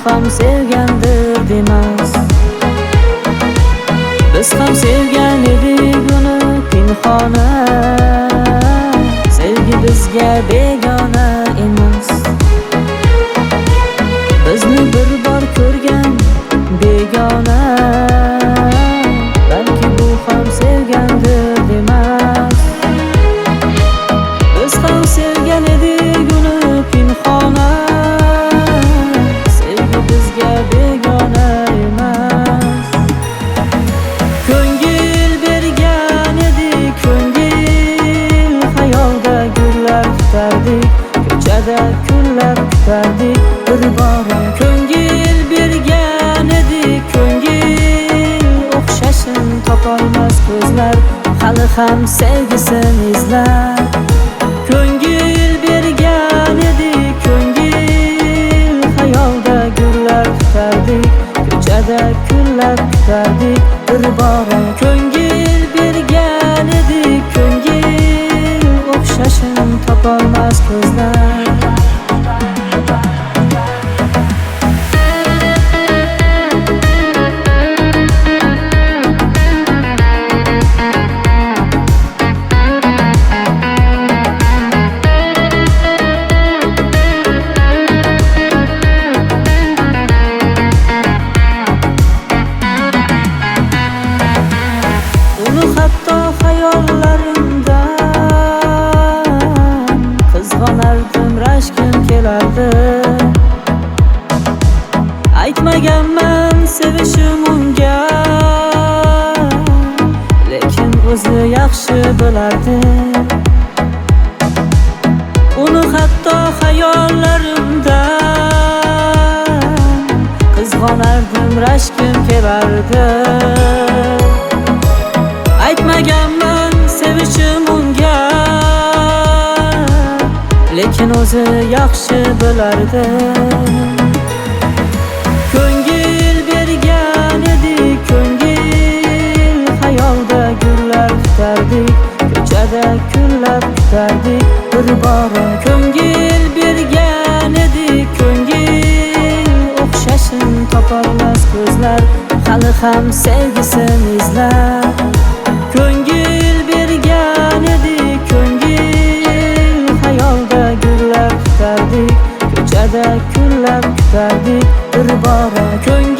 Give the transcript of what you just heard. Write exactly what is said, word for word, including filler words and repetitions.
ham sevgandir demas. Biz ham sevgan edik uni pinhona, sevgi bizga begona emas. Bizni bir bor ko'rgan begona, balki bu ham sevgandir demas. Biz ham sevgan edik uni pinhona, sevgi bizga begona emas. Ko'ngil bergan edik, ko'ngil xayolda gullar tutardik, ko'chada kunlar kutardik bir bora. Ko'ngil bergan edik, ko'ngil o'xshashin topolmas ko'zlar hali ham sevgisini izlar. Ko'ngil bergan edik, ko'ngil xayolda gullar tutardik, ko'chada kunlar kutardik bir bora. Ko'ngil bergan edik, ko'ngil o'xshashin topolmas ko'zlar. Hatto hayollarimdan qizg'onardim, rashkim kelardi. Aytmaganman sevishim unga, lekin o'zi yaxshi bilardi. Uni hatto hayollarimdan qizg'onardim, rashkim kelardi. Aytmaganman sevishim unga, lekin o'zi yaxshi bilardi. Ko'ngil bergan edik, ko'ngil xayolda gullar tutardik, ko'chada kunlar kutardik bir bora. Ko'ngil bergan edik, ko'ngil o'xshashin topolmas ko'zlar hali ham sevgisini izlar. Ko'ngil bergan edik, ko'ngil xayolda gullar tutardik, ko'chada kunlar kutardik bir bora. Ko'ngil